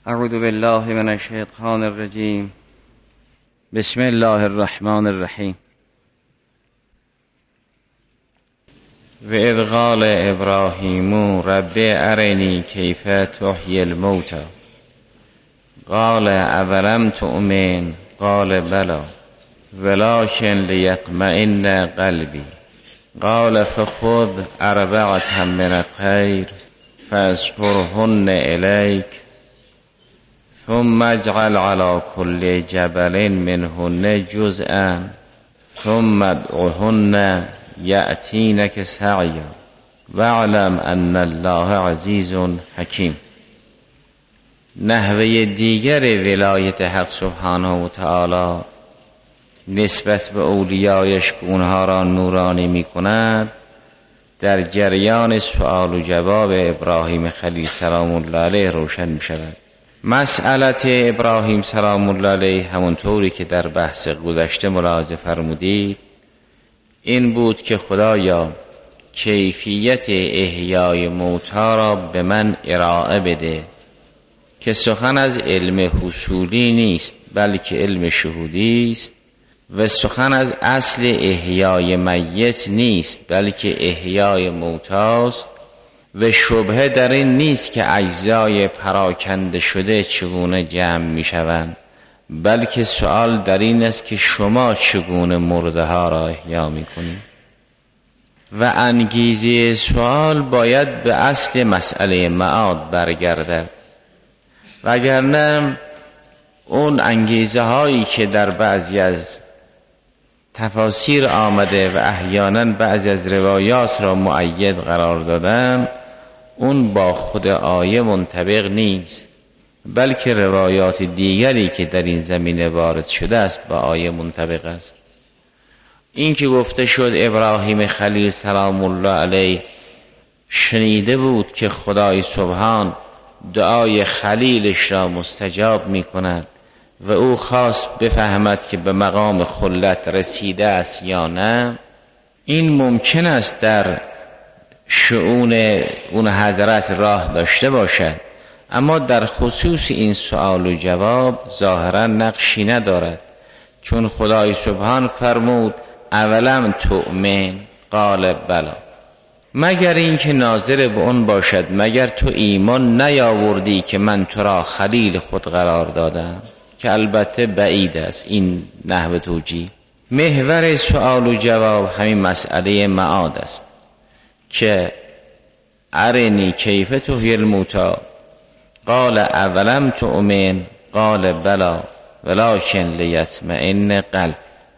اعوذ بالله من الشیطان الرجیم. بسم الله الرحمن الرحیم. و اذ قال ابراهیم رب ارنی کیف تحیی الموتى قال اولم تؤمن قال بلی ولکن لیطمئن قلبی قال فخذ اربعة من الطیر فاذكرهن الیک ثم اجعل على كل جبل منهن جزءا ثم ادعهن یأتینک سعیا واعلم ان الله عزیز حکیم. نحوه دیگر ولایت حق سبحانه و تعالی نسبت به اولیایش که اونها را نورانی می کند در جریان سؤال و جواب ابراهیم خلیل سلام الله علیه روشن می شود. مسئلت ابراهیم سلام الله علیه همونطوری که در بحث گذشته ملاحظه فرمودید این بود که خدایا کیفیت احیای موتی را به من ارائه بده که سخن از علم حصولی نیست بلکه علم شهودی است و سخن از اصل احیای میت نیست بلکه احیای موتی است و شبهه در این نیست که اجزای پراکنده شده چگونه جمع می شوند بلکه سوال در این است که شما چگونه مرده ها را احیا می کنید و انگیزه سوال باید به اصل مسئله معاد برگردد وگرنه اون انگیزه هایی که در بعضی از تفاسیر آمده و احیانا بعضی از روایات را مؤید قرار دادن اون با خود آیه منطبق نیست بلکه روایات دیگری که در این زمینه وارد شده است با آیه منطبق است. این که گفته شد ابراهیم خلیل سلام الله علیه شنیده بود که خدای سبحان دعای خلیلش را مستجاب می کند و او خواست بفهمد که به مقام خلت رسیده است یا نه. این ممکن است در شؤون اون حضرت راه داشته باشد اما در خصوص این سؤال و جواب ظاهرا نقشی ندارد چون خدای سبحان فرمود اولم تؤمن قال بلی مگر این که ناظر به اون باشد مگر تو ایمان نیاوردی که من تو را خلیل خود قرار دادم که البته بعید است این نحو توجیه. محور سؤال و جواب همین مسئله معاد است که ارنی کیف تحیی الموتی قال اولم تؤمن قال بلی ولکن لیطمئن قلب.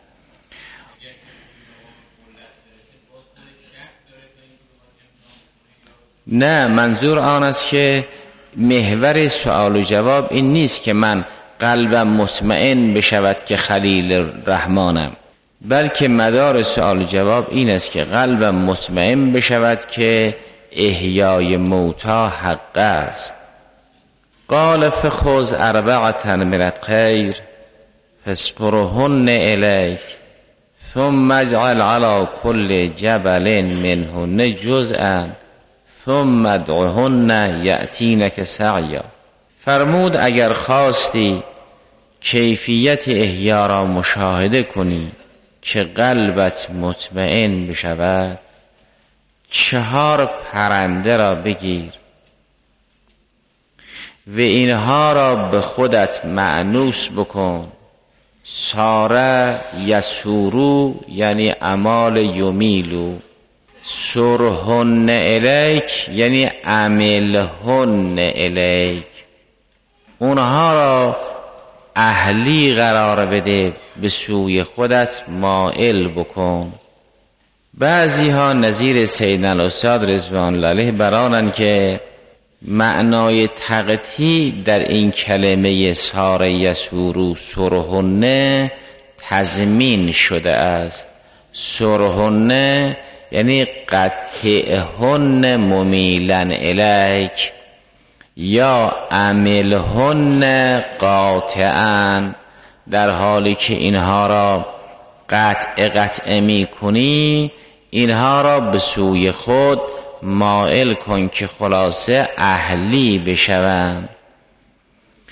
نه منظور آن است که محور سؤال و جواب این نیست که من قلبم مطمئن بشود که خلیل رحمانم بلکه مدار سؤال و جواب این است که قلبم مطمئن بشود که احیای موتی حق است. قال فخذ اربعة من الطیر فاذكرهن الیک ثم اجعل على كل جبل منهن جزءا ثم ادعهن یأتینک سعیا. فرمود اگر خواستی کیفیت احیا را مشاهده کنی که قلبت مطمئن بشود 4 پرنده را بگیر و اینها را به خودت مأنوس بکن. ساره یسورو یعنی اعمال یمیلو، سرهن الیک یعنی عملهن الیک، اونها را اهلی قرار بده، به سوی خودت مائل بکن. بعضی ها نظیر سیدنا الاستاد رضوان الله علیه برانن که معنای تقطیع در این کلمه ساره یسورو سرهن تضمین شده است. سرهن یعنی قطعهن ممیلن الیک یا عملهن قاطعا، در حالی که اینها را قطع می کنی اینها را به سوی خود مائل کن که خلاصه اهلی بشوند.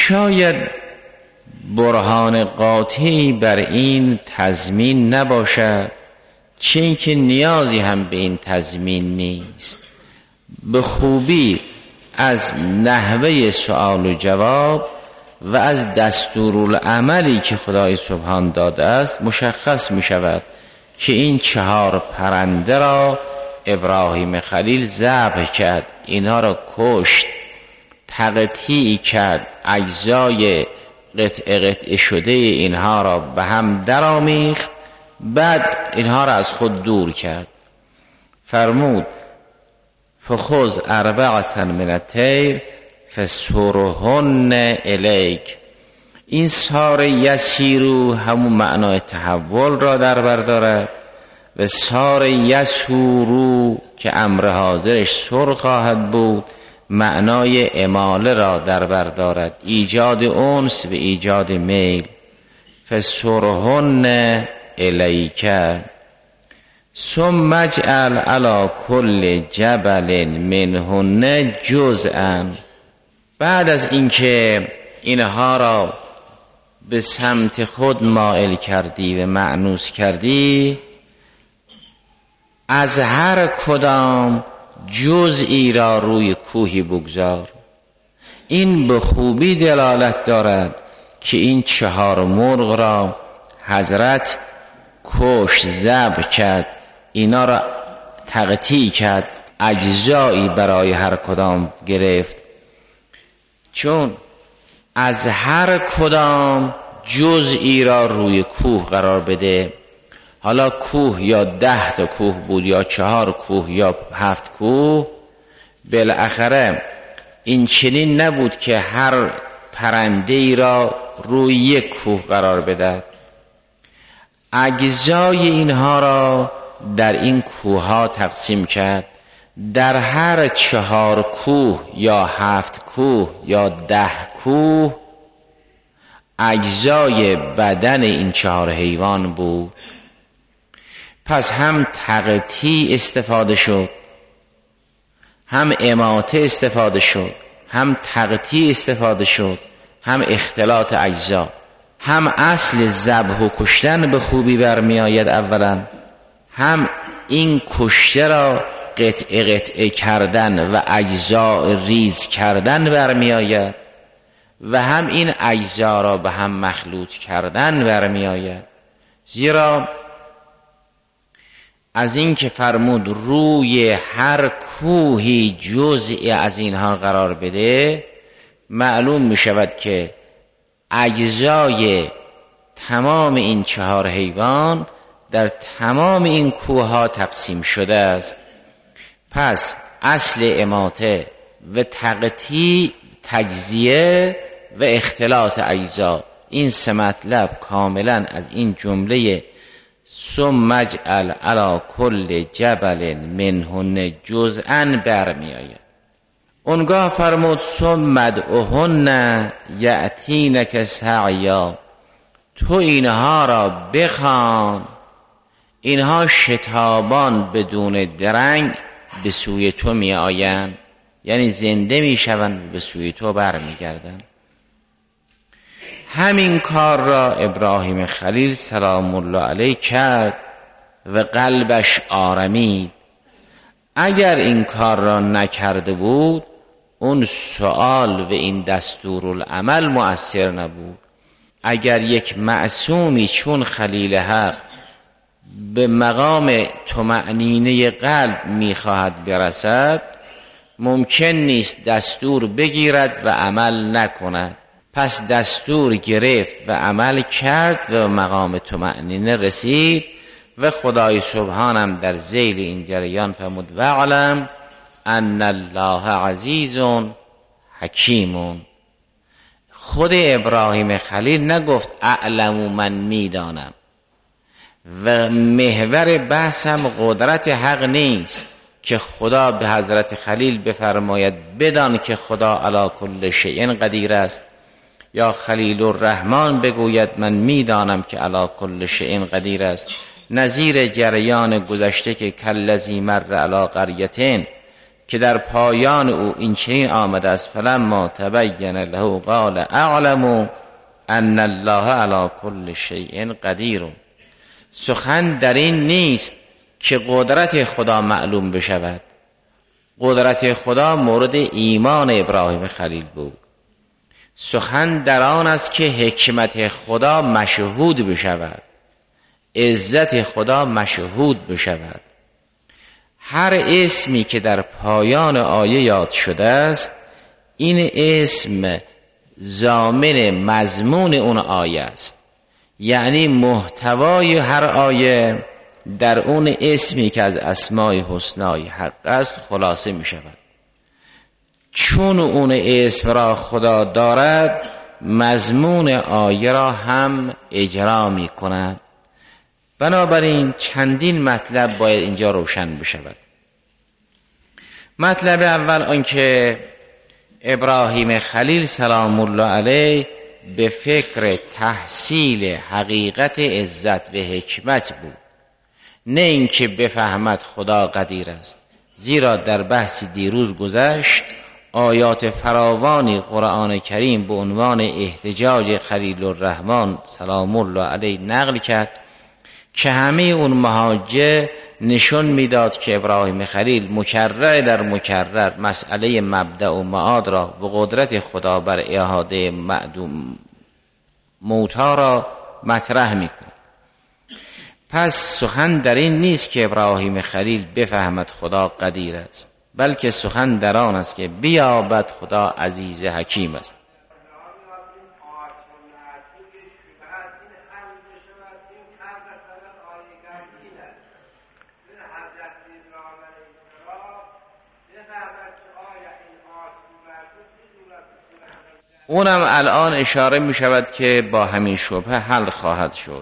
شاید برهان قاطعی بر این تضمین نباشد، چه اینکه نیازی هم به این تضمین نیست. به خوبی از نحوه سوال و جواب و از دستورالعملی که خدای سبحان داده است مشخص می شود که این 4 پرنده را ابراهیم خلیل ذبح کرد، اینها را کشت، تقطیع کرد، اجزای قطعه شده اینها را به هم درآمیخت، بعد اینها را از خود دور کرد. فرمود فخذ 4 من الطیر فسرهن الیک. این سار یسیرو همون معنای تحول را در بر دارد و سار یسورو که امر حاضرش سر خواهد بود معنای اماله را در بر دارد، ایجاد انس و ایجاد میل. فسرهن الیک ثم اجعل علی کل جبل منهن جزءا. بعد از اینکه اینها را به سمت خود مائل کردی و مأنوس کردی، از هر کدام جزئی را روی کوهی بگذار. این به خوبی دلالت دارد که این 4 مرغ را حضرت کشت، ذبح کرد، اینا را تقطیع کرد، اجزایی برای هر کدام گرفت، چون از هر کدام جزئی را روی کوه قرار بده. حالا کوه یا 10 تا کوه بود یا 4 کوه یا 7 کوه، بالاخره این چنین نبود که هر پرنده ای را روی یک کوه قرار بده، اجزای اینها را در این کوه ها تقسیم کرد. در هر 4 کوه یا 7 کوه یا 10 کوه اجزای بدن این 4 حیوان بود. پس هم تقطیع استفاده شد، هم اماته استفاده شد، هم تقطیع استفاده شد، هم اختلاط اجزا. هم اصل ذبح و کشتن به خوبی برمی آید اولا، هم این کشته را قطعه کردن و اجزا ریز کردن برمی آید و هم این اجزا را به هم مخلوط کردن برمی آید. زیرا از این که فرمود روی هر کوهی جزئی از اینها قرار بده، معلوم می شود که اجزای تمام این 4 حیوان در تمام این کوه ها تقسیم شده است. پس اصل اماته و تقطیع، تجزیه و اختلاط اجزا، این 3 مطلب کاملا از این جمله ثم اجعل علی کل جبل منهن جزءا برمی آید. اونگاه فرمود ثم ادعهن یأتینک سعیا. تو اینها را بخوان، اینها شتابان بدون درنگ به سوی تو می آیند، یعنی زنده می شوند به سوی تو برمی گردند. همین کار را ابراهیم خلیل سلام الله علیه کرد و قلبش آرمید. اگر این کار را نکرده بود اون سؤال و این دستورالعمل مؤثر نبود. اگر یک معصومی چون خلیل حق به مقام طمأنینه قلب میخواهد برسد، ممکن نیست دستور بگیرد و عمل نکند. پس دستور گرفت و عمل کرد و مقام طمأنینه رسید و خدای سبحانم در ذیل این جریان فرمود وعلم ان الله عزیز حکیم. خود ابراهیم خلیل نگفت اعلم من میدانم، و محور بحثم قدرت حق نیست که خدا به حضرت خلیل بفرماید بدان که خدا علی کل شیء قدیر است، یا خلیل الرحمن بگوید من میدانم که علی کل شیء قدیر است. نظیر جریان گذشته که کلذی مر علی قریة که در پایان او این چنین آمده است فلما تبین له قال اعلم ان الله علی کل شیء قدیر. سخن در این نیست که قدرت خدا معلوم بشود. قدرت خدا مورد ایمان ابراهیم خلیل بود. سخن در آن است که حکمت خدا مشهود بشود، عزت خدا مشهود بشود. هر اسمی که در پایان آیه یاد شده است، این اسم ضامن مضمون اون آیه است. یعنی محتوای هر آیه در اون اسمی که از اسمای حسنای حق است خلاصه می شود. چون اون اسم را خدا دارد، مضمون آیه را هم اجرا می کند. بنابراین چندین مطلب باید اینجا روشن بشود. مطلب اول آنکه ابراهیم خلیل سلام الله علیه به فکر تحصیل حقیقت عزت و حکمت بود، نه اینکه بفهمد خدا قدیر است. زیرا در بحث دیروز گذشت آیات فراوانی قرآن کریم به عنوان احتجاج خلیل الرحمن سلام الله علیه نقل کرد که همه اون محاجه نشون میداد که ابراهیم خلیل مکرر در مکرر مسئله مبدأ و معاد را به قدرت خدا بر احاطه معدوم موتا را مطرح میکند. پس سخن در این نیست که ابراهیم خلیل بفهمد خدا قدیر است، بلکه سخن در آن است که بیابد خدا عزیز حکیم است. اونم الان اشاره می شود که با همین شبهه حل خواهد شد.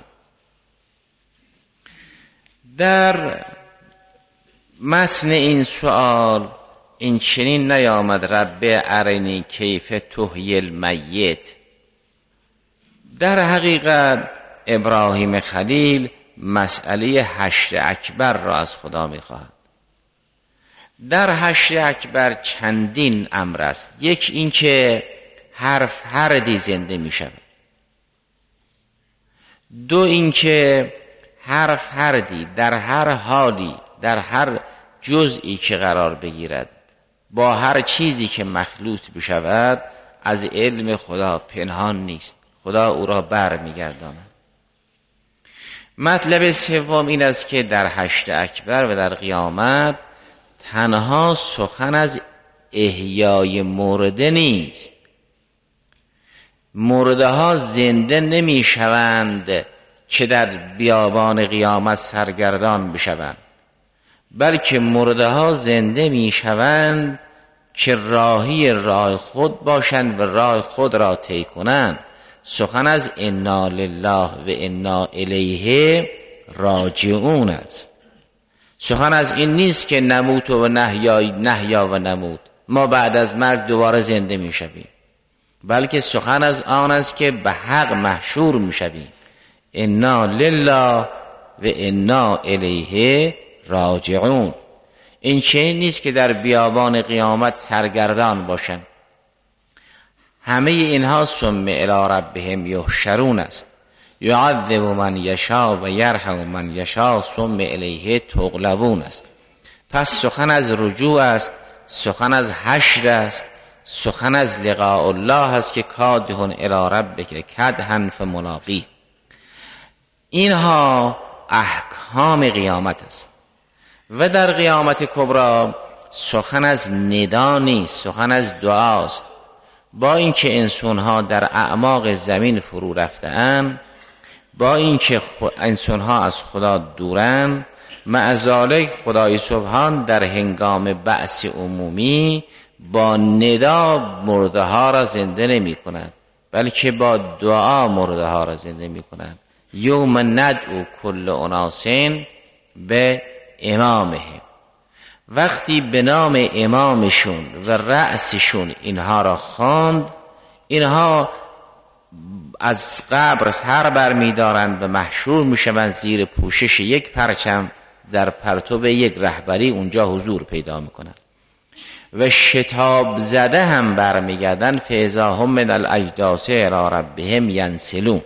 در متن این سوال این چنین نیامد رب ارنی کیف تحیی المیت. در حقیقت ابراهیم خلیل مسئله حشر اکبر را از خدا می خواهد. در حشر اکبر چندین امر است. یک این که هر فردی زنده می شود. دو اینکه هر فردی در هر حالی در هر جزئی که قرار بگیرد با هر چیزی که مخلوط بشود از علم خدا پنهان نیست، خدا او را بر می گرداند. مطلب سوم این است که در حشر اکبر و در قیامت تنها سخن از احیای مرده نیست. مرده ها زنده نمی شوند که در بیابان قیامت سرگردان بشوند، بلکه مرده ها زنده می شوند که راهی راه خود باشند و راه خود را طی کنند. سخن از انا لله و انا الیه راجعون است. سخن از این نیست که نموت و نحیا و نموت، ما بعد از مرگ دوباره زنده می شویم، بلکه سخن از آن است که به حق محشور می شویم. انا لله و انا الیه راجعون. این چنین نیست که در بیابان قیامت سرگردان باشند. همه اینها ثم الی ربهم یحشرون است. یعذب من یشاء و یرحم من یشاء ثم الیه تغلبون است. پس سخن از رجوع است، سخن از حشر است، سخن از لقاء الله است که کادحون الی ربک کدحا فملاقیه. اینها احکام قیامت است. و در قیامت کبری سخن از ندا نیست، سخن از دعاست. با اینکه انسان‌ها در اعماق زمین فرو رفته‌اند، با اینکه انسان‌ها از خدا دورند، مع ذالک خدای سبحان در هنگام بعث عمومی با ندا مرده ها را زنده نمی کند، بلکه با دعا مرده ها را زنده می کند. یوم ندعو کل اناس به امامهم. وقتی به نام امامشون و رأسشون اینها را خواند، اینها از قبر سر بر می دارند و محشور می شوند زیر پوشش یک پرچم، در پرتو یک رهبری اونجا حضور پیدا می کنند. و شتاب زده هم برمیگردن. فاذا هم من الاجداث الی ربهم ینسلون.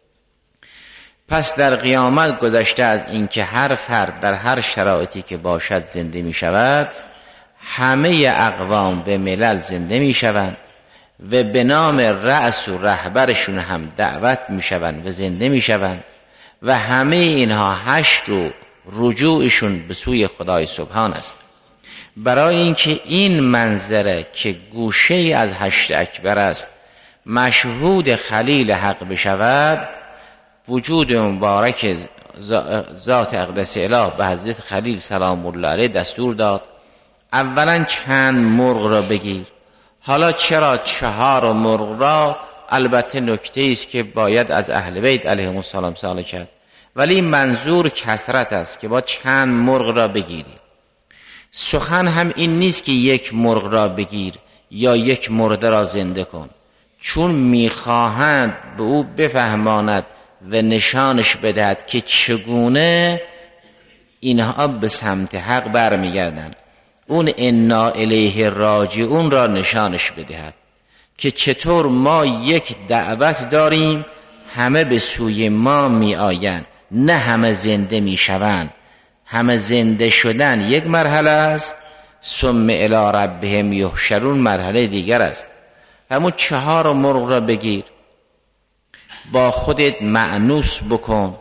پس در قیامت گذشته از اینکه هر فرد در هر شرایطی که باشد زنده می شود، همه اقوام به ملل زنده می شوند و به نام رأس و رهبرشون هم دعوت می شوند و زنده می شوند و همه اینها حشر و رجوعشون به سوی خدای سبحان است. برای اینکه این منظره که گوشه ای از حشر اکبر است مشهود خلیل حق بشود، وجود مبارک ذات اقدس اله به حضرت خلیل سلام الله علیه دستور داد اولا چند مرغ را بگیر. حالا چرا 4 مرغ را؟ البته نکته است که باید از اهل بیت علیهم السلام سوال کرد، ولی منظور کثرت است که با چند مرغ را بگیری. سخن هم این نیست که 1 مرغ را بگیر یا 1 مرده را زنده کن، چون میخواهند به او بفهماند و نشانش بدهد که چگونه اینها به سمت حق برمیگردند. اون انا الیه راجعون را نشانش بدهد که چطور ما یک دعوت داریم همه به سوی ما می آیند، نه همه زنده می شوند. همه زنده شدن یک مرحله است، ثم الی ربهم یحشرون مرحله دیگر است. همون 4 مرغ را بگیر، با خودت مأنوس بکن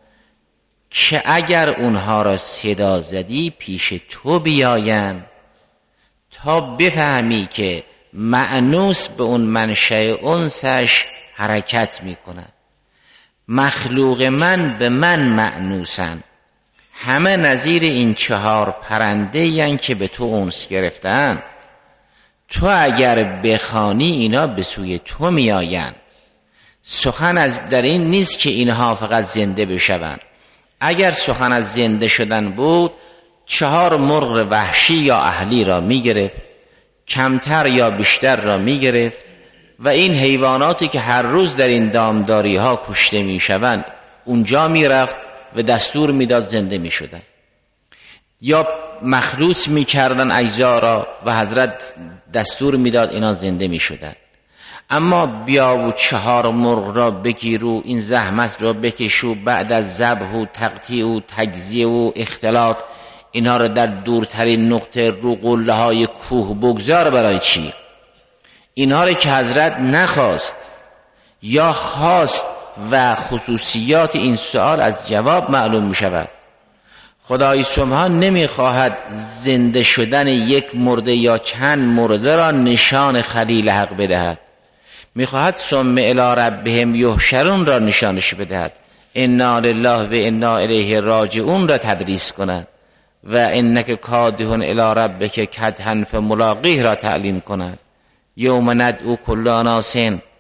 که اگر اونها را صدا زدی پیش تو بیاین، تا بفهمی که مأنوس به اون منشأ انسش حرکت می کند. مخلوق من به من مأنوسن، همه نظیر این 4 پرنده ین که به تو انس گرفتن. تو اگر بخوانی اینا به سوی تو می آین. سخن از در این نیست که اینها فقط زنده بشوند. اگر سخن از زنده شدن بود 4 مرغ وحشی یا اهلی را می گرفت، کمتر یا بیشتر را می گرفت و این حیواناتی که هر روز در این دامداری ها کشته می شوند اونجا می رفت و دستور می داد زنده می شدن، یا مخلوط می کردن اجزا را و حضرت دستور می داد اینا زنده می شدن. اما بیا و 4 مرغ را بگیر و این زحمت را بکش و بعد از ذبح و تقطیع و تجزیه و اختلاط اینها را در دورترین نقطه رو قله های کوه بگذار. برای چی؟ اینها را که حضرت نخواست یا خواست و خصوصیات این سوال از جواب معلوم می شود. خدای سبحان نمی خواهد زنده شدن 1 مرده یا چند مرده را نشان خلیل حق بدهد، می خواهد ثم الی ربهم یحشرون را نشانش بدهد، انا لله و انا الیه راجعون را تدریس کند و انک کادح الی ربک کدحا فملاقیه را تعلیم کند. یوم ندعو کل اناس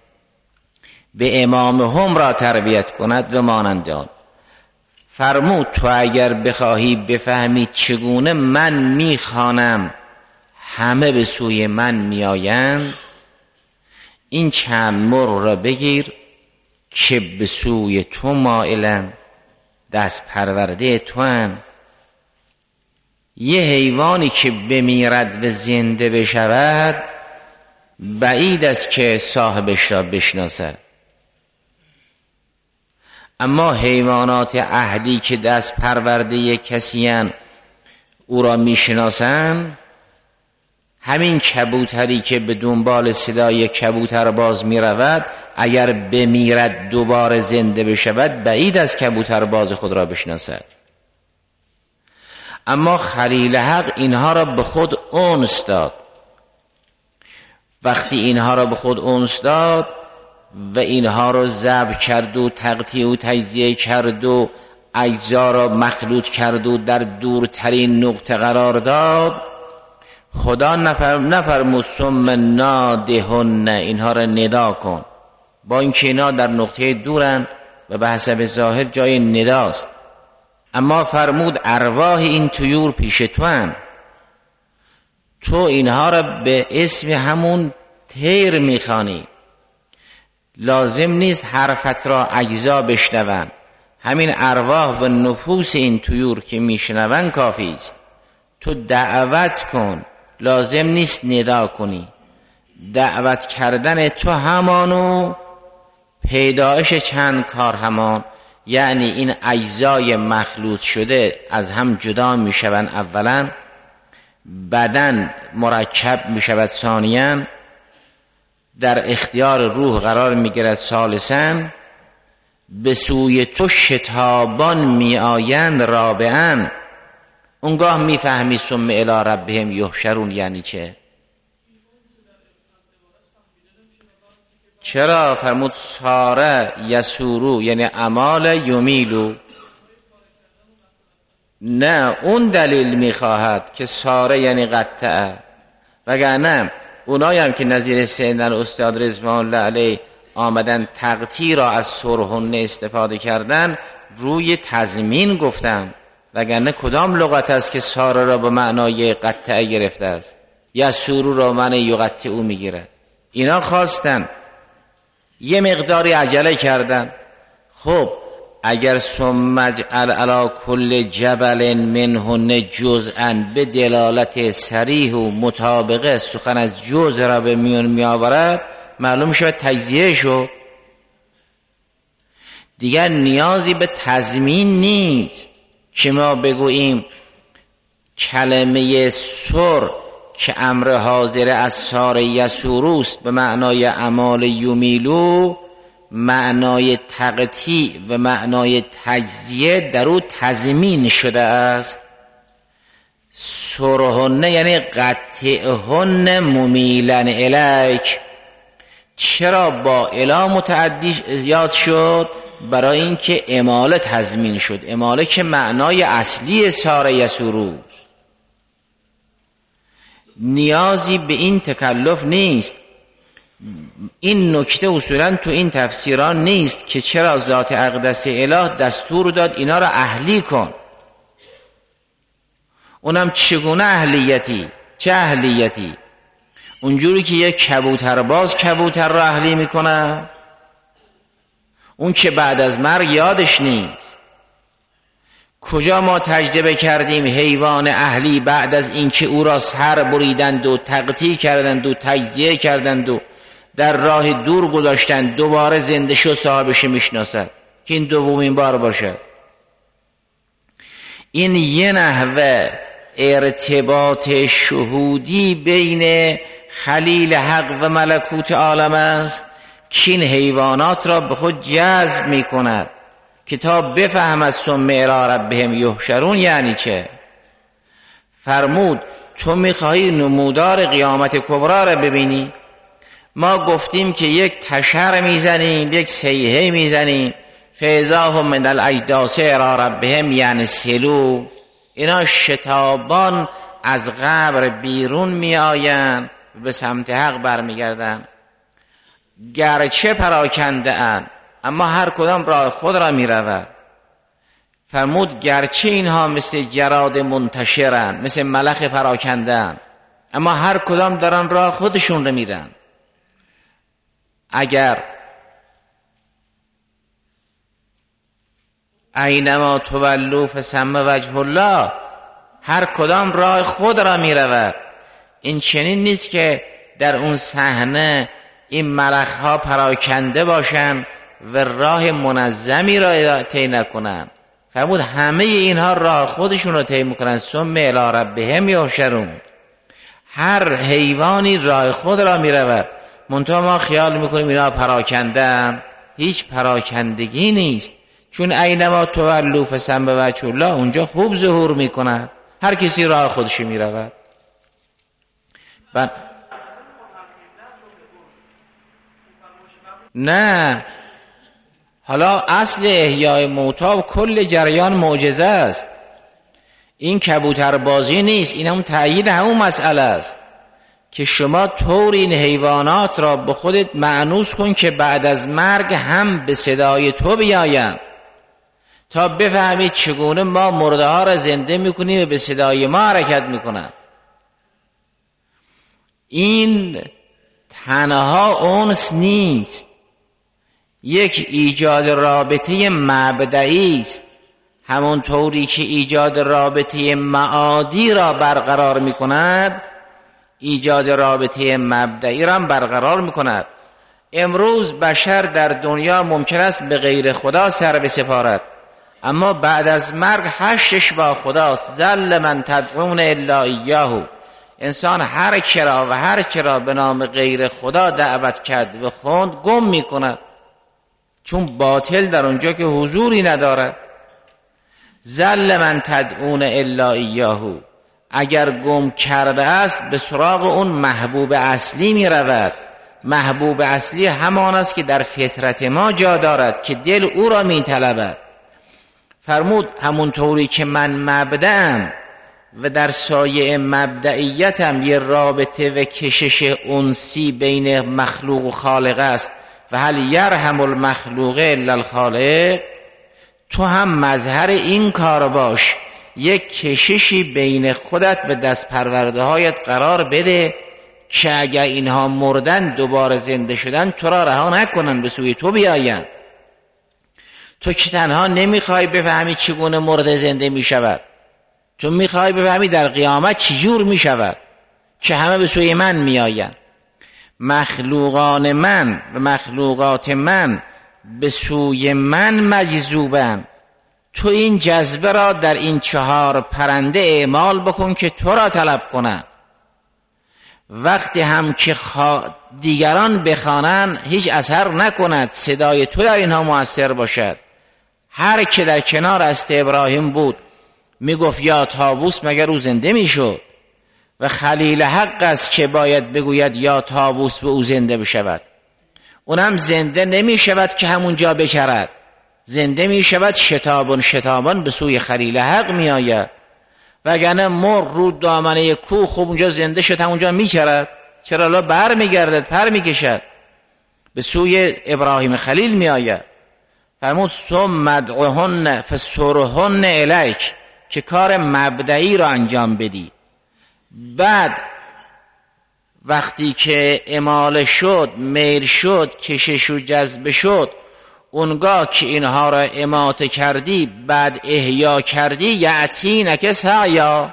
به امامهم را تربیت کند و مانند آن. فرمود تو اگر بخواهی بفهمی چگونه من میخوانم همه به سوی من میآیند، این چند مرغ را بگیر که به سوی تو مائلن، دست پرورده تو هن. یه حیوانی که بمیرد و زنده بشود بعید است که صاحبش را بشناسد، اما حیوانات اهلی که دست پرورده کسی هن او را میشناسن. همین کبوتری که به دنبال صدای کبوتر باز می رود اگر بمیرد دوباره زنده بشود بعید از کبوتر باز خود را بشناسد. اما خلیل حق اینها را به خود انس داد. وقتی اینها را به خود انس داد و اینها را ذبح کرد و تقطیع و تجزیه کرد و اجزا را مخلوط کرد و در دورترین نقطه قرار داد، خدا نفرمود ثم نادهن اینها را ندا کن، با اینکه اینا در نقطه دورن و به حسب ظاهر جای نداست، اما فرمود ارواح این طیور پیش تو هن، تو اینها را به اسم همون طیر میخوانی. لازم نیست حرفت را اجزا بشنون، همین ارواح و نفوس این طیور که میشنون کافی است. تو دعوت کن لازم نیست ندا کنی، دعوت کردن تو همانو، پیدایش چند کار همان. یعنی این اجزای مخلوط شده از هم جدا می شوند، اولا بدن مرکب می شود، ثانیاً در اختیار روح قرار می گیرد، ثالثاً به سوی تو شتابان می آیند، رابعاً اونگاه می فهمی ثم الی ربهم یحشرون یعنی چه. چرا فرمود ساره یسورو یعنی اعمال یمیلو؟ نه، اون دلیل میخواهد که ساره یعنی قطعه، وگرنه اونایی هم که نظیر سیدنا استاد رضوان الله علیه آمدن تقطیع را از سرهن استفاده کردن، روی تضمین گفتن، وگرنه کدام لغت است که ساره را به معنای قطعه گرفته است؟ یسورو را معنی یقطعو میگیره. اینا خواستن یه مقداری عجله کردن. خب اگر ثم اجعل علی کل جبل منهن جزءا به دلالت صریح و مطابقه سخن از جزء را به میون می آورد، معلوم شود تجزیه شد. دیگر نیازی به تضمین نیست که ما بگوییم کلمه سر که امر حاضر از سار یسوروست به معنای اعمال یمیلو، معنای تقطیع و معنای تجزیه در او تضمین شده است. سرهن یعنی قطعهن ممیلن الیک. چرا با الی متعدی یاد شد؟ برای اینکه اماله تضمین شد. اماله که معنای اصلی سار یسوروست. نیازی به این تکلف نیست. این نکته اصولا تو این تفسیران نیست که چرا ذات اقدس اله دستور داد اینا را اهلی کن. اونم چگونه اهلیتی؟ چه اهلیتی؟ اونجوری که یک کبوترباز کبوتر را اهلی میکنه، اون که بعد از مرگ یادش نیست. کجا ما تجربه کردیم حیوان اهلی بعد از اینکه او را سر بریدند و تقطیع کردند و تجزیه کردند و در راه دور گذاشتند، دوباره زنده شو صاحبش میشناسد که این دومین بار باشه؟ این یه نحوه ارتباط شهودی بین خلیل حق و ملکوت عالم است که این حیوانات را به خود جذب می کند که تا بفهمد ثم الی ربهم یحشرون یعنی چه. فرمود تو میخواهی نمودار قیامت کبرا را ببینی؟ ما گفتیم که یک تشر میزنیم، یک صیحه میزنیم، فاذا هم من الاجداث الی ربهم ینسلون. اینا شتابان از قبر بیرون می آیند، به سمت حق برمیگردند. گرچه پراکنده اند اما هر کدام راه خود را می رود. فرمود گرچه اینها مثل جراد منتشرند، مثل ملخ پراکنده اند، اما هر کدام دارن راه خودشون را میرن. اگر اینما تولوا فثم وجه الله، هر کدام راه خود را می رود. این چنین نیست که در اون صحنه این ملخ ها پراکنده باشند و راه منظمی را طی نکنند. فرمود همه اینها راه خودشون را طی میکنند. ثم الی ربهم یحشرون. هر حیوانی راه خود را می رود. منتها ما خیال میکنیم اینا پراکنده، هیچ پراکندگی نیست، چون اینما تولوا فثم وجه الله اونجا خوب ظهور میکند. هر کسی راه خودش می رود. نه، حالا اصل احیای موتی کل جریان معجزه است. این کبوتر بازی نیست، این هم تأیید همون مسئله است که شما طور این حیوانات را به خودت مأنوس کن که بعد از مرگ هم به صدای تو بیایند، تا بفهمید چگونه ما مرده ها را زنده میکنیم و به صدای ما حرکت میکنند. این تنها اونس نیست، یک ایجاد رابطه مبدئی است، همون طوری که ایجاد رابطه معادی را برقرار میکند. ایجاد رابطه مبدئی را برقرار میکند. امروز بشر در دنیا ممکن است به غیر خدا سر بسپارد، اما بعد از مرگ حشرش با خداست. ذل من تدعون الا ایاه. انسان هر کرا و هر کرا به نام غیر خدا دعوت کرد و خواند گم میکند، چون باطل در اونجا که حضوری ندارد. ذل من تدعون الا ایاه. اگر گم کرده است به سراغ اون محبوب اصلی می رود. محبوب اصلی همان است که در فطرت ما جا دارد، که دل او را می طلبد. فرمود همونطوری که من مبدأم و در سایه مبدئیتم یه رابطه و کشش انسی بین مخلوق و خالق است و هل یرحم المخلوق الا الخالق، تو هم مظهر این کار باش، یک کششی بین خودت و دست پرورده هایت قرار بده که اگر اینها مردن دوباره زنده شدن تو را رها نکنن، به سوی تو بیاین. تو که تنها نمیخوای بفهمی چگونه مرده زنده میشود، تو میخوای بفهمی در قیامت چجور میشود که همه به سوی من میآیند. مخلوقان من و مخلوقات من به سوی من مجذوبند. تو این جذبه را در این 4 پرنده اعمال بکن که تو را طلب کنند. وقتی هم که دیگران بخوانند هیچ اثر نکند، صدای تو در اینها مؤثر باشد. هر که در کنار است ابراهیم بود میگفت یا طاووس مگر او زنده میشد؟ و خلیل حق است که باید بگوید یا طاووس به او زنده بشود. اونم زنده نمی شود که همونجا بچرد، زنده می شود شتابان شتابان به سوی خلیل حق می آید. وگرنه مر رو دامنه کوه خوب اونجا زنده شد همونجا می چرد، چرا لا بر می گردد، پر می کشد، به سوی ابراهیم خلیل می آید. فرمود ثم ادعهن فسرهن الیک، که کار مبدئی را انجام بدی. بعد وقتی که اماله شد، میل شد، کشش و جذب شد، اونگاه که اینها را اماته کردی بعد احیا کردی، یأتینک سعیا،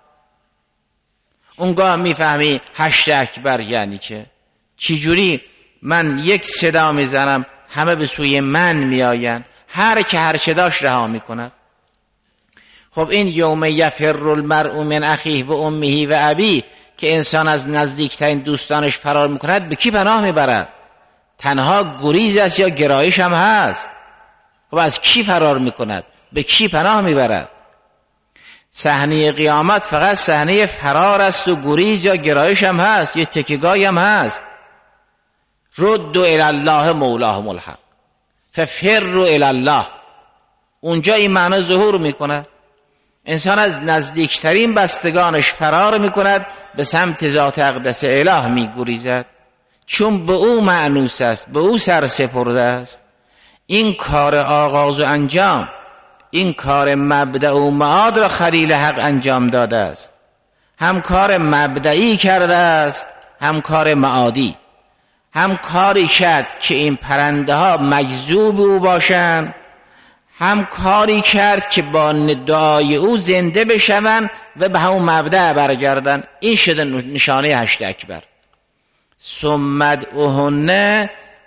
اونگاه میفهمی حشر اکبر یعنی چی جوری من یک صدا میزنم همه به سوی من میآیند، هر که هر چه داشت رها میکند. خب این یوم یفر المرء من اخیه و امه و ابی که انسان از نزدیکترین دوستانش فرار میکند، به کی پناه میبرد؟ تنها گریز است یا گرایش هم هست؟ خب از کی فرار میکند؟ به کی پناه میبرد؟ صحنه قیامت فقط صحنه فرار است و گریز یا گرایش هم هست، یه تکیگاهی هم هست. ردوا الی الله مولاهم الحق ففروا الی الله، اونجا این معنی ظهور میکند. انسان از نزدیکترین بستگانش فرار میکند، به سمت ذات اقدس اله میگریزد، چون به او مأنوس است، به او سر سپرده است. این کار آغاز و انجام، این کار مبدأ و معاد را خلیل حق انجام داده است. هم کار مبدئی کرده است، هم کار معادی. هم کاری کرد که این پرنده ها مجذوب او باشند، هم کاری کرد که با ندای او زنده بشوند و به همون مبدأ برگردن. این شده نشانه حشر اکبر. ثم ادعهن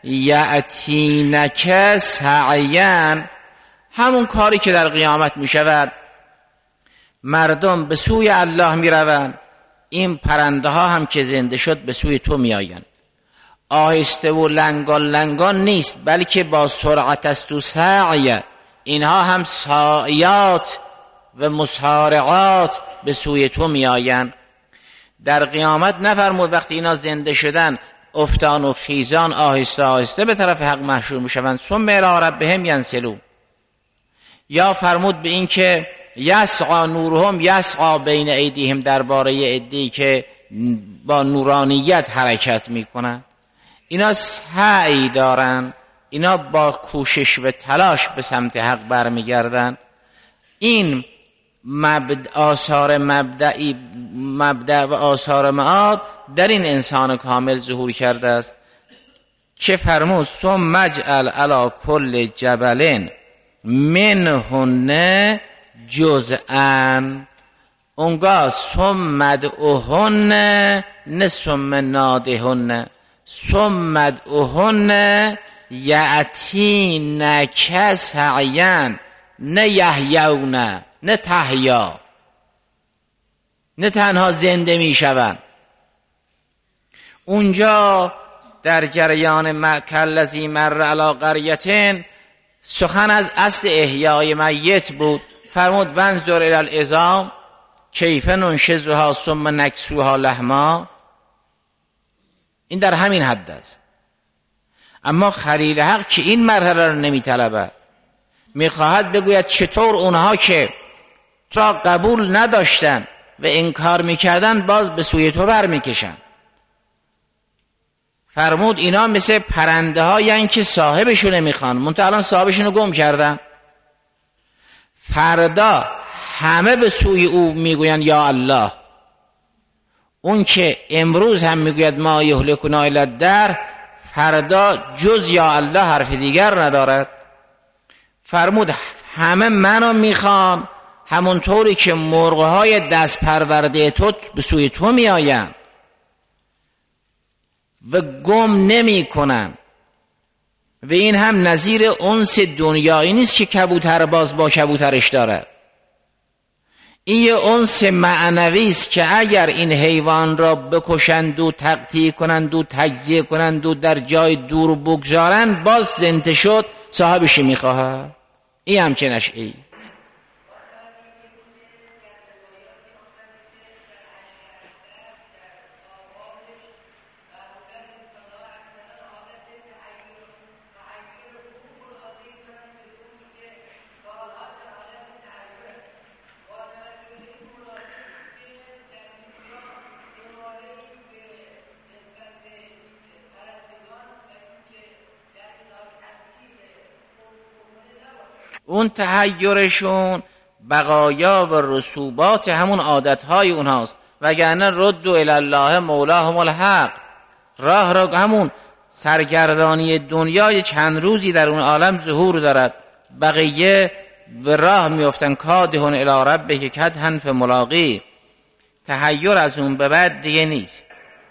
یأتینک سعیا، همون کاری که در قیامت می شود، مردم به سوی الله می روند، این پرنده ها هم که زنده شد به سوی تو می آیند. آهسته و لنگان لنگان نیست، بلکه با سرعت است و سعی. اینها هم سعیات و مسارعات به سوی تو می آیند. در قیامت نفرمود وقتی اینا زنده شدن افتان و خیزان آهسته آهسته به طرف حق محشور می شوند، ثم الی ربهم ینسلون. یا فرمود به این که یسعی نورهم یسعی بین ایدیهم، درباره عده‌ای که با نورانیت حرکت می کنند. اینا سعی دارن، اینا با کوشش و تلاش به سمت حق برمیگردن. این آثار مبدأ و آثار معاد در این انسان کامل ظهور کرده است که فرمود ثم اجعل علی کل جبل منهن جزءا، اونگاه ثم ادعهن نه ثم نادهن ثم ادعوهن یأتینک سعیا، نه یحیون، نه تحیا، نه تنها زنده می شوند. اونجا در جریان کالذی مر علی قریة سخن از اصل احیای میت بود. فرمود وانظر الی العظام کیف ننشزها ثم نکسوها لحما. این در همین حد است. اما خلیل حق که این مرحله را نمی طلبد، می خواهد بگوید چطور اونها که تا قبول نداشتن و انکار میکردن باز به سوی تو بر میکشن. فرمود اینا مثل پرنده هایی که صاحبشونه میخوان، منتها الان صاحبشونو گم کردن. فردا همه به سوی او میگوین یا الله. اون که امروز هم میگوید ما یهلکنا الا الدهر، فردا جز یا الله حرف دیگر ندارد. فرمود همه منو میخوان، همونطوری که مرغهای دست پرورده تو به سوی تو می آیند و گم نمی کنن. و این هم نظیر انس دنیایی نیست که کبوتر باز با کبوترش دارد. این یه انس معنوی است که اگر این حیوان را بکشند و تقطیع کنند و تجزیه کنند و در جای دور بگذارند، باز زنده شد صاحبشی می خواهد. این هم چه نشئی. اون تحیرشون بقایا و رسوبات همون عادتهای اونهاست، وگرنه رد الی الله مولاهم الحق، راه را همون سرگردانی دنیای چند روزی در اون عالم ظهور دارد. بقیه به راه میافتن کادهون الی ربک کدحا فملاقی. تحیر از اون به بعد دیگه نیست.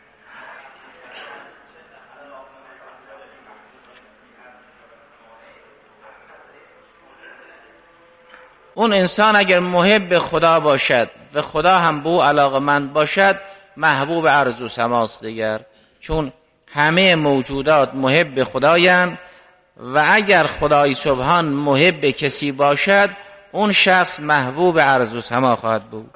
اون انسان اگر محب خدا باشد و خدا هم به او علاقه‌مند باشد، محبوب ارض و سماست دیگر. چون همه موجودات محب خدایند و اگر خدای سبحان محب کسی باشد، اون شخص محبوب ارض و سما خواهد بود.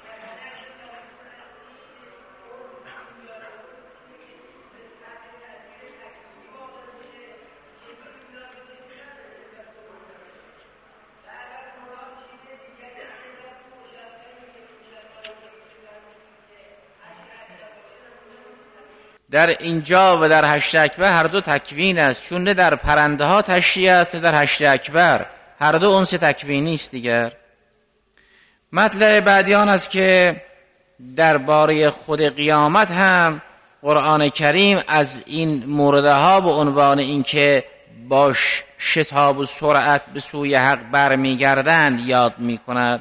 در اینجا و در حشر اکبر هر دو تکوین است، چون نه در پرنده ها تشریع است در حشر اکبر، هر دو انس تکوینی است دیگر. مطلب بعدی آن است که درباره خود قیامت هم قرآن کریم از این مورده ها به عنوان اینکه با شتاب و سرعت به سوی حق برمیگردند یاد میکند.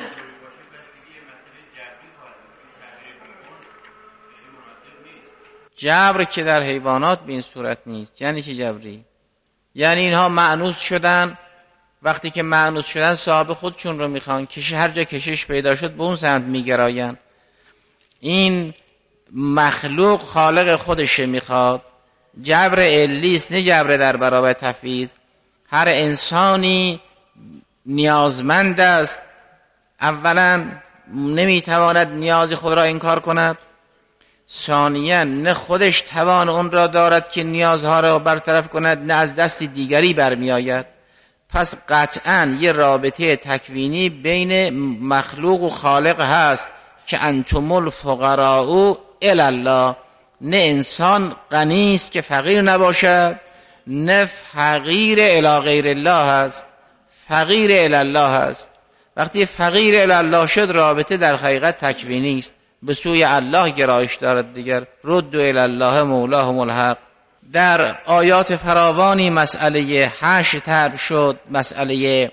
جبر که در حیوانات به این صورت نیست. یعنی چه جبری؟ یعنی اینها مأنوس شدن، وقتی که مأنوس شدن صاحب خودشون رو میخوان، هر جا کشش پیدا شد به اون سمت میگراین. این مخلوق خالق خودش میخواد. جبر علیست، نه جبر در برابر تفویض. هر انسانی نیازمند است، اولا نمیتواند نیاز خود را انکار کند، ثانیاً نه خودش توان اون را دارد که نیازها را برطرف کند، نه از دست دیگری برمی آید. پس قطعاً یه رابطه تکوینی بین مخلوق و خالق هست که انتم الفقراء الی الله. نه انسان غنی است که فقیر نباشد، نه فقیر الی غیر الله هست، فقیر الی الله هست. وقتی فقیر الی الله شد، رابطه در حقیقت تکوینی است، به سوی الله گرایش دارد دیگر. رد الی الله مولاهم الحق. در آیات فراوانی مسئله حشر طرح شد، مسئله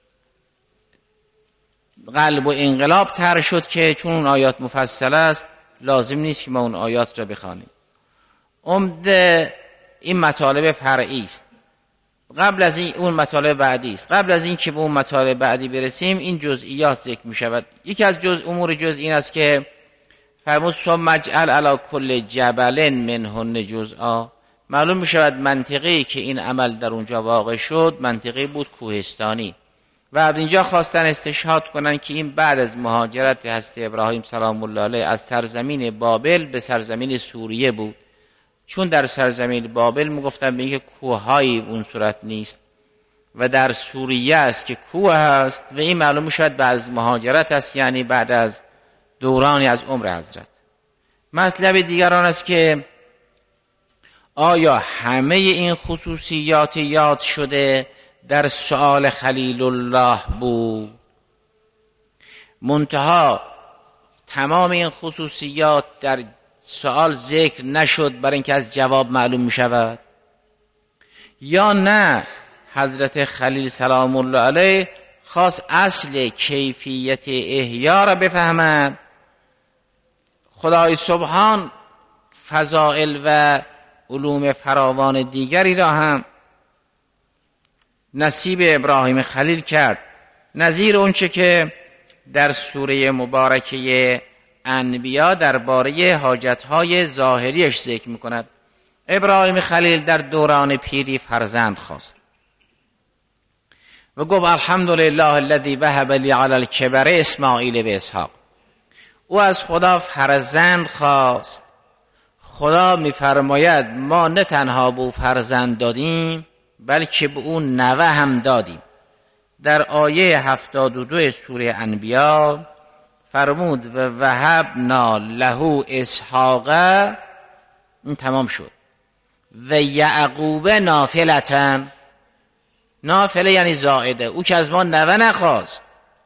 قلب و انقلاب طرح شد که چون اون آیات مفصل است لازم نیست که ما اون آیات را بخوانیم. عمده این مطالب فرعی است. قبل از این اون مطالب بعدی است. قبل از این که به اون مطالب بعدی برسیم این جزئیات ذکر می شود. یکی از امور جزئی این است که فرمود ثم اجعل علی کل جبل منهن جزءا. معلوم می شود منطقه‌ای که این عمل در اونجا واقع شد منطقه بود کوهستانی و از اینجا خواستن استشهاد کنن که این بعد از مهاجرت حضرت ابراهیم سلام الله علیه از سرزمین بابل به سرزمین سوریه بود، چون در سرزمین بابل میگفتن به اینکه کوههایی اون صورت نیست و در سوریه است که کوه هست و این معلوم می شود بعد از مهاجرت است، یعنی بعد از دورانی از عمر حضرت. مطلب دیگر آن است که آیا همه این خصوصیات یاد شده در سؤال خلیل الله بود؟ منتها تمام این خصوصیات در سؤال ذکر نشد برای اینکه از جواب معلوم می شود، یا نه حضرت خلیل سلام الله علیه خواست اصل کیفیت احیا را بفهمد. خدای سبحان فضائل و علوم فراوان دیگری را هم نصیب ابراهیم خلیل کرد، نظیر اونچه که در سوره مبارکه انبیا درباره حاجتهای ظاهریش ذکر میکند. ابراهیم خلیل در دوران پیری فرزند خواست و گفت الحمدلله الذی وهب لی علی الکبر اسماعیل و اسحاق. او از خدا فرزند خواست. خدا میفرماید ما نه تنها به او فرزند دادیم بلکه به او نوه هم دادیم. در آیه 72 سوره انبیا فرمود و وهبنا له اسحاق، این تمام شد، و یعقوب نافلة. نافله یعنی زائده، او که از ما نوه نخواست.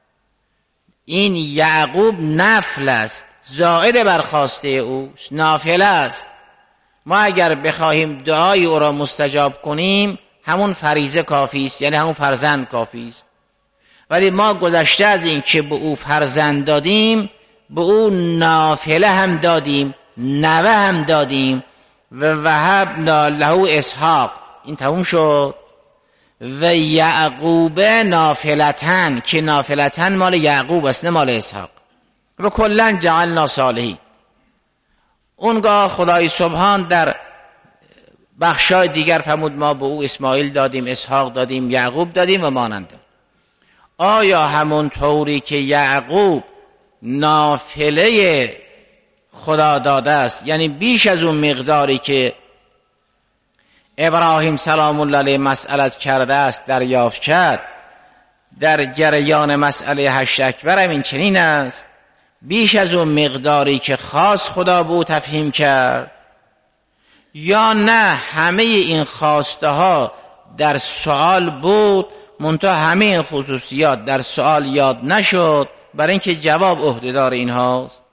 این یعقوب نفل است، زائد برخواسته او نافله است. ما اگر بخواهیم دعای او را مستجاب کنیم همون فریضه کافی است، یعنی همون فرزند کافی است. ولی ما گذشته از این که به او فرزند دادیم به او نافله هم دادیم، نوه هم دادیم. و وهبنا له اسحاق، این تموم شد. و یعقوب نافلتن، که نافلتن مال یعقوب است نه مال اسحاق. و کلا جعلنا صالحین. اونگاه خدای سبحان در بخشای دیگر فرمود ما به او اسماعیل دادیم، اسحاق دادیم، یعقوب دادیم و مانند. آیا همون طوری که یعقوب نافله خدا داده است، یعنی بیش از اون مقداری که ابراهیم سلام الله علیه مسئلت کرده است دریافت کرد، در جریان مسئله 8 اکبر هم این چنین است، بیش از اون مقداری که خاص خدا به او تفهیم کرد؟ یا نه همه این خواسته ها در سوال بود منتها همه این خصوصیات در سوال یاد نشد برای اینکه جواب عهده‌دار اینهاست؟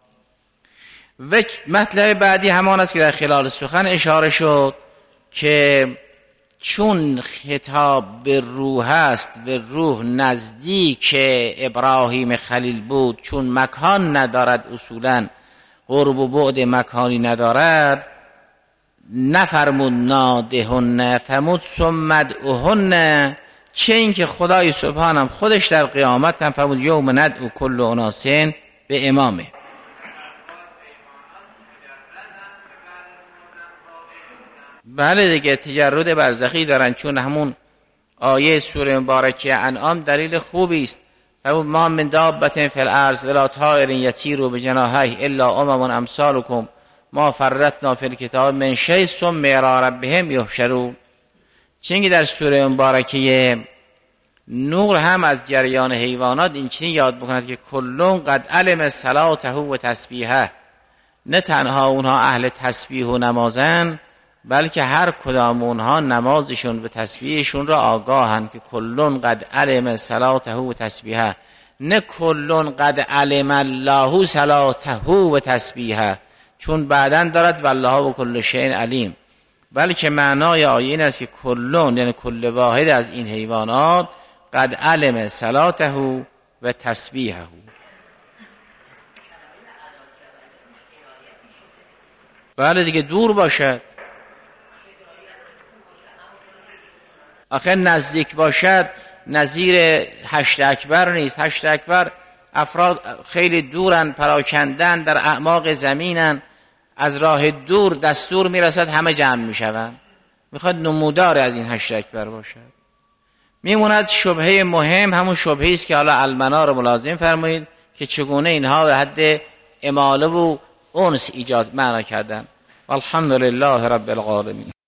و مطلب بعدی همان است که در خلال سخن اشاره شد که چون خطاب به روح است و روح نزدیک ابراهیم خلیل بود، چون مکان ندارد، اصولا قرب و بعد مکانی ندارد، نفرمود نادهن فرمود ثم ادعوهن، چه این که خدای سبحانم خودش در قیامت هم فرمود یوم ندعو کل اناس به امامه. بله دیگه تجرد برزخی دارن، چون همون آیه سوره مبارکه انعام دلیل خوبی است. فرمود ما من دابة فی الارض ولا طائر یطیر بجناحیه الا امم امثالکم ما فرطنا فی الکتاب من شیء ثم الی ربهم یحشرون. چنگی در سوره مبارکه نور هم از جریان حیوانات این چنین یاد بکند که کلون قد علم صلاته و تسبیحه، نه تنها اونها اهل تسبیح و نمازن بلکه هر کدام اونها نمازشون و تسبیحشون را آگاهند، که کلون قد علم صلاته و تسبیحه، نه کلون قد علم الله صلاته و تسبیحه، چون بعدن دارد والله و کل شیء علیم، بلکه معنای آیه این است که کلون یعنی کل واحد از این حیوانات قد علم صلاته و تسبیحه. بله دیگه دور باشد. آخه نزدیک باشد نظیر هشت اکبر نیست. هشت اکبر افراد خیلی دورن، پراکندن، در اعماق زمینن، از راه دور دستور میرسد همه جمع میشوند. میخواد نمودار از این هشت اکبر باشد. میموند شبهه مهم، همون شبهه است که حالا المنا رو ملازم فرمایید که چگونه اینها به حد اماله و انس ایجاد معنا کردن. والحمدلله رب العالمین.